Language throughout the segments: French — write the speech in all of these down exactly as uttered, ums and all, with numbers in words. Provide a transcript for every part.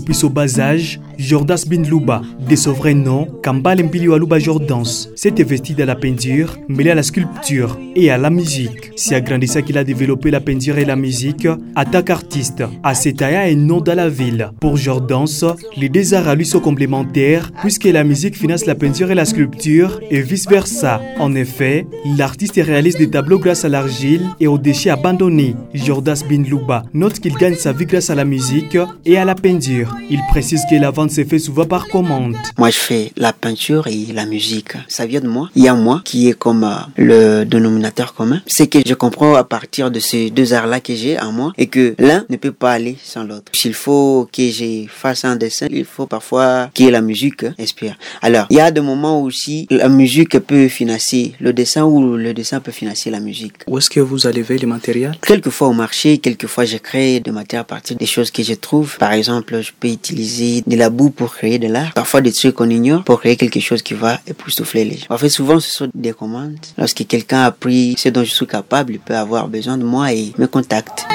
Depuis son bas âge, Jordas Bin Luba, de son vrai nom, Kambale Mpili Aluba Jordans, s'est investi dans la peinture, mêlée à la sculpture et à la musique. C'est à grandissant qu'il a développé la peinture et la musique en tant qu'artiste. Asetaya est nom dans la ville. Pour Jordans, les deux arts à lui sont complémentaires puisque la musique finance la peinture et la sculpture et vice-versa. En effet, l'artiste réalise des tableaux grâce à l'argile et aux déchets abandonnés. Jordas Bin Luba note qu'il gagne sa vie grâce à la musique et à la peinture. Il précise que la vente se fait souvent par commande. Moi, je fais la peinture et la musique. Ça vient de moi. Il y a moi qui est comme euh, le dénominateur commun. C'est que je comprends à partir de ces deux arts-là que j'ai en moi et que l'un ne peut pas aller sans l'autre. S'il faut que je fasse un dessin, il faut parfois que la musique inspire. Alors, il y a des moments où aussi la musique peut financer le dessin ou le dessin peut financer la musique. Où est-ce que vous enlevez les matériels? Quelquefois au marché, quelquefois je crée des matières à partir des choses que je trouve. Par exemple, je peux utiliser de la boue pour créer de l'art. Parfois des trucs qu'on ignore pour créer quelque chose qui va époustoufler les gens. En fait, souvent ce sont des commandes. Lorsque quelqu'un a pris ce dont je suis capable, il peut avoir besoin de moi et me contacte.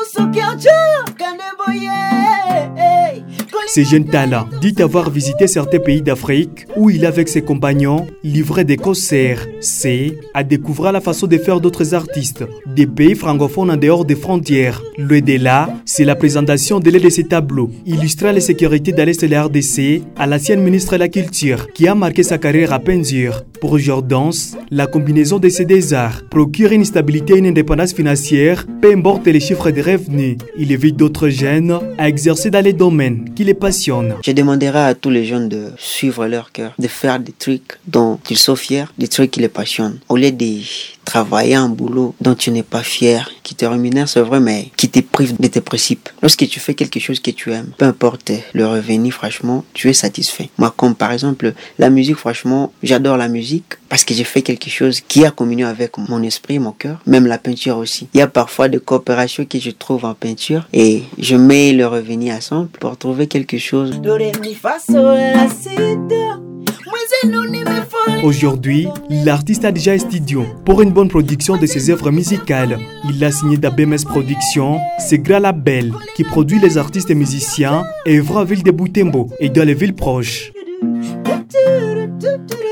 Ce jeune talent dit avoir visité certains pays d'Afrique où il, avec ses compagnons, livrait des concerts. C'est à découvrir la façon de faire d'autres artistes, des pays francophones en dehors des frontières. L'au-delà, c'est la présentation de l'un de ces tableaux, illustrant les sécurités de l'Est de la R D C à l'ancienne ministre de la Culture, qui a marqué sa carrière à peinture. Pour Jordans, la combinaison de ces deux arts procure une stabilité et une indépendance financière, peu importe les chiffres de revenus. Il évite d'autres jeunes à exercer dans les domaines qui les passionnent. Je demanderai à tous les jeunes de suivre leur cœur, de faire des trucs dont ils sont fiers, des trucs qui les passionnent. Au lieu de travailler un boulot dont tu n'es pas fier, qui te rémunère, c'est vrai, mais qui te prive de tes principes. Lorsque tu fais quelque chose que tu aimes, peu importe le revenu, franchement, tu es satisfait. Moi, comme par exemple, la musique, franchement, j'adore la musique parce que j'ai fait quelque chose qui a communié avec mon esprit, mon cœur, même la peinture aussi. Il y a parfois des coopérations que je trouve en peinture et je mets le revenu ensemble pour trouver quelque chose. Aujourd'hui, l'artiste a déjà un studio pour une bonne production de ses œuvres musicales. Il a signé d'A B M S Productions, ce grand label qui produit les artistes et musiciens œuvrant en ville de Butembo et dans les villes proches.